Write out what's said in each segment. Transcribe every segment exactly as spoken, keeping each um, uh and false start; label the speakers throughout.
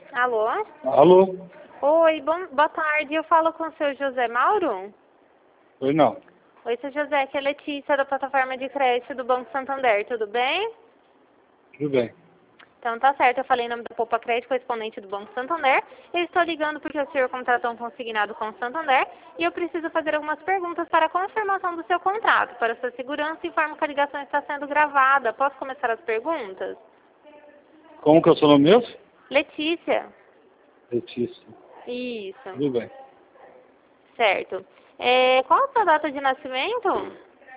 Speaker 1: Alô?
Speaker 2: Alô?
Speaker 1: Oi, bom, boa tarde. Eu falo com o seu José Mauro?
Speaker 2: Oi, não.
Speaker 1: Oi, seu José, aqui é Letícia da plataforma de crédito do Banco Santander, tudo bem?
Speaker 2: Tudo bem.
Speaker 1: Então tá certo, eu falei em nome da Poupa Crédito, correspondente do Banco Santander. Eu estou ligando porque o senhor contratou um consignado com o Santander e eu preciso fazer algumas perguntas para a confirmação do seu contrato. Para sua segurança, informo que a ligação está sendo gravada. Posso começar as perguntas?
Speaker 2: Como que é o seu nome mesmo?
Speaker 1: Letícia.
Speaker 2: Letícia.
Speaker 1: Isso.
Speaker 2: Tudo bem.
Speaker 1: Certo. É, qual a sua data de nascimento?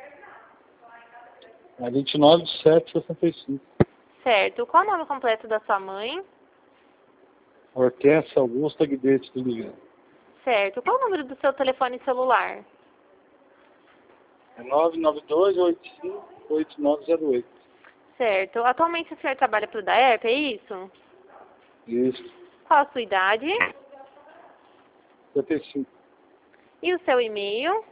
Speaker 2: É vinte e nove de sete de sessenta e cinco.
Speaker 1: Certo. Qual o nome completo da sua mãe?
Speaker 2: Hortência Augusta Guidetti de Oliveira.
Speaker 1: Certo. Qual o número do seu telefone celular?
Speaker 2: É nove nove dois oito cinco oito nove zero oito.
Speaker 1: Certo. Atualmente o senhor trabalha para o DAERP, é isso?
Speaker 2: Isso.
Speaker 1: Qual a sua idade?
Speaker 2: setenta e cinco.
Speaker 1: E o seu e-mail?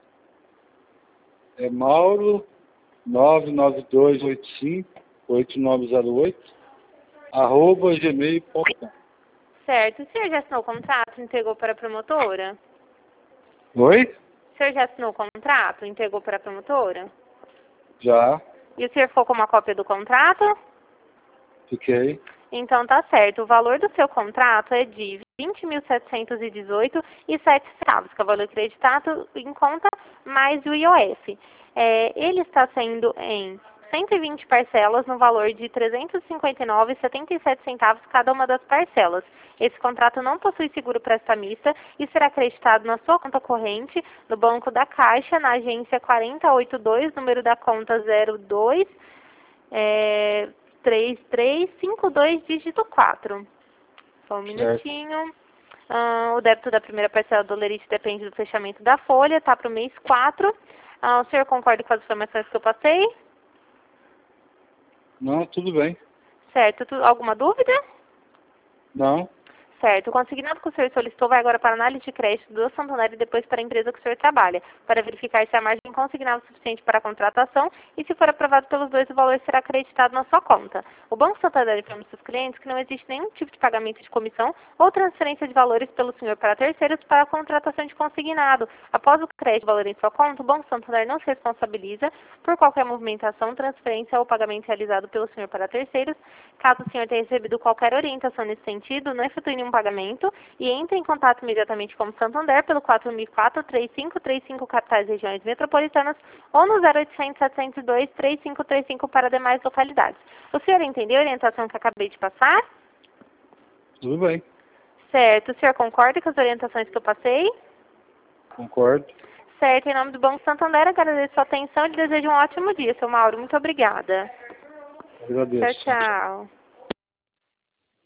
Speaker 2: É Mauro nove nove dois oito cinco oito nove zero oito arroba gmail ponto com.
Speaker 1: Certo. O senhor já assinou o contrato e entregou para a promotora?
Speaker 2: Oi?
Speaker 1: O senhor já assinou o contrato e entregou para a promotora?
Speaker 2: Já.
Speaker 1: E o senhor ficou com uma cópia do contrato?
Speaker 2: Fiquei.
Speaker 1: Então tá certo. O valor do seu contrato é de vinte mil setecentos e dezoito reais e sete centavos, que é o valor acreditado em conta mais o I O F. É, ele está sendo em cento e vinte parcelas no valor de trezentos e cinquenta e nove reais e setenta e sete centavos cada uma das parcelas. Esse contrato não possui seguro prestamista e será acreditado na sua conta corrente no Banco da Caixa, na agência quatro oito dois, número da conta zero dois, é, três três cinco dois, dígito quatro. Só um
Speaker 2: Certo.
Speaker 1: minutinho. Ah, o débito da primeira parcela do lerite depende do fechamento da folha, tá para o mês quatro. Ah, o senhor concorda com as informações que eu passei?
Speaker 2: Não, tudo bem.
Speaker 1: Certo. Tu- alguma dúvida?
Speaker 2: Não.
Speaker 1: Certo. O consignado que o senhor solicitou vai agora para a análise de crédito do Santander e depois para a empresa que o senhor trabalha, para verificar se a margem consignável é suficiente para a contratação e, se for aprovado pelos dois, o valor será acreditado na sua conta. O Banco Santander informa seus clientes que não existe nenhum tipo de pagamento de comissão ou transferência de valores pelo senhor para terceiros para a contratação de consignado. Após o crédito de valor em sua conta, o Banco Santander não se responsabiliza por qualquer movimentação, transferência ou pagamento realizado pelo senhor para terceiros. Caso o senhor tenha recebido qualquer orientação nesse sentido, não efetue nenhum pagamento e entre em contato imediatamente com o Santander pelo quatro mil e quatro, três cinco três cinco capitais e regiões metropolitanas ou no zero oitocentos, setecentos e dois, três cinco três cinco para demais localidades. O senhor entendeu a orientação que acabei de passar?
Speaker 2: Tudo bem.
Speaker 1: Certo. O senhor concorda com as orientações que eu passei?
Speaker 2: Concordo.
Speaker 1: Certo. Em nome do Banco Santander, agradeço a sua atenção e desejo um ótimo dia, seu Mauro. Muito obrigada. Tchau,
Speaker 2: Agradeço.
Speaker 1: tchau.